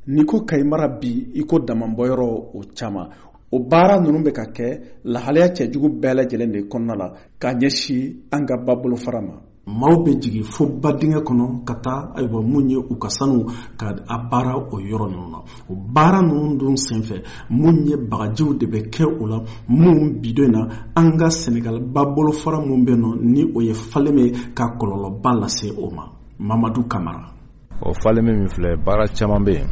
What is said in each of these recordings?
N'i ko Kayi mara bi i ko damabɔyɔrɔ o caman o baara ninnu bɛ ka kɛ lahalaya cɛjugu bɛɛ lajɛlen de kɔnɔna la k'a ɲɛsin an ka babolofara ma. Maaw bɛ jigin fo badingɛ kɔnɔ ka taa ayiwa mun ye u ka sanu ka a baara o yɔrɔ ninnu na. O baara ninnu dun senfɛ mun ye bagajiw de bɛ kɛ o la mun bidon na an ka Senegal babolofara mun bɛ nɔ ni o ye Falémé ka kɔlɔlɔba lase o ma. Mamadou Camara. O Falémé min filɛ baara caman bɛ yen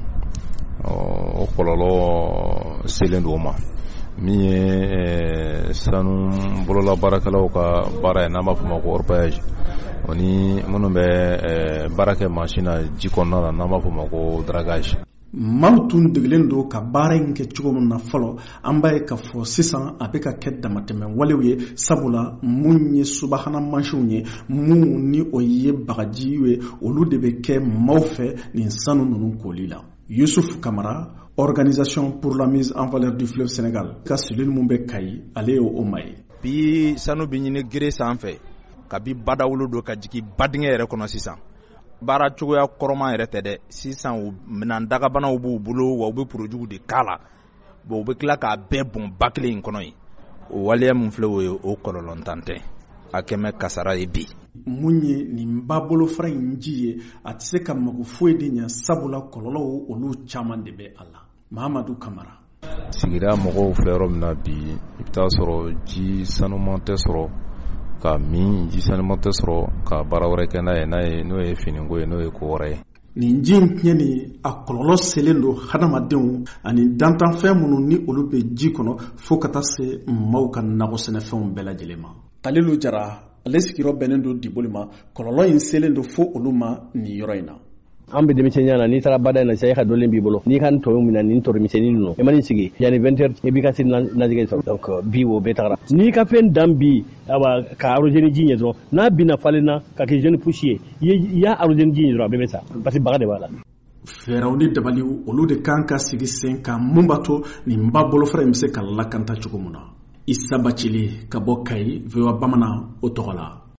o kɔlɔlɔ selen don o ma. Min ye sanu bolola baarakɛlaw ka baara ye n'an b'a fɔ o ma ko orpaillage o ni minnu bɛ baara kɛ mansin na ji kɔnɔna na n'an b'a fɔ o ma ko dragage. Maaw tun degelen don ka baara in kɛ cogo min na fɔlɔ an b'a ye k'a fɔ sisan a bɛ ka kɛ damatɛmɛ walew ye sabula mun ye subahana mansinw ye mun ni o ye bagajiw ye olu de bɛ kɛ maaw fɛ nin sanu ninnu koli la. Youssouf Kamara, Organisation pour la mise en valeur du fleuve Sénégal ka cellule mun bɛ Kayi ale y'o o ma ye. Bi sanu bɛ ɲini gere sanfɛ kabi badawolo don ka jigin badingɛ yɛrɛ kɔnɔ sisan. Baara cogoya kɔrɔman yɛrɛ tɛ dɛ sisan minan dagabanaw b'u bolo wa u bɛ produit de k'a la bon u bɛ tila k'a bɛɛ bɔn ba kelen in kɔnɔ yen o waleya min filɛ o ye o kɔlɔlɔntan tɛ a kɛmɛ kasara ye bi. Mun ye nin babolofara in ji ye a tɛ se ka mago foyi de ɲɛ sabula kɔlɔlɔw olu caman de bɛ a la. Mahamadou Camara. Sigida mɔgɔw filɛ yɔrɔ min na bi i bɛ taa sɔrɔ ji sanuman tɛ sɔrɔ ka min ji sanuman tɛ sɔrɔ ka baara wɛrɛ kɛ n'a ye n'o ye finiko ye n'o ye ko wɛrɛ ye. Nin ji in tiɲɛ nin a kɔlɔlɔ selen don hadamadenw ani dantanfɛn minnu ni olu bɛ ji kɔnɔ fo ka taa se maaw ka nakɔ sɛnɛfɛnw bɛɛ lajɛlen ma. Kalilu Jara ale sigiyɔrɔ bɛnnen don Diboli ma kɔlɔlɔ in selen don fo olu ma nin yɔrɔ in na. An bɛ denmisɛnninya la n'i taara bada in na sisan e ka dɔlen b'i bolo n'i ka nin tɔw minɛ nin tɔrɔ misɛnnin ninnu e ma nin sigi yanni 20h e b'i ka se najigɛ sɔrɔ donc bi o bɛɛ tagara n'i ka fɛn dan bi ka arroser ni ji ɲɛ dɔrɔn n'a binna falenna ka kɛ jeune pousse ye i y'a arroser ni ji ɲɛ dɔrɔn a bɛɛ bɛ sa parce que baga de b'a la. Fɛɛrɛw ni dabaliw olu de kan ka sigi sen kan mun b'a to nin ba bolofara in bɛ se ka lakanta cogo min na. Issa Bacili ka bɔ Kayi VOA Bamanan o tɔgɔ la.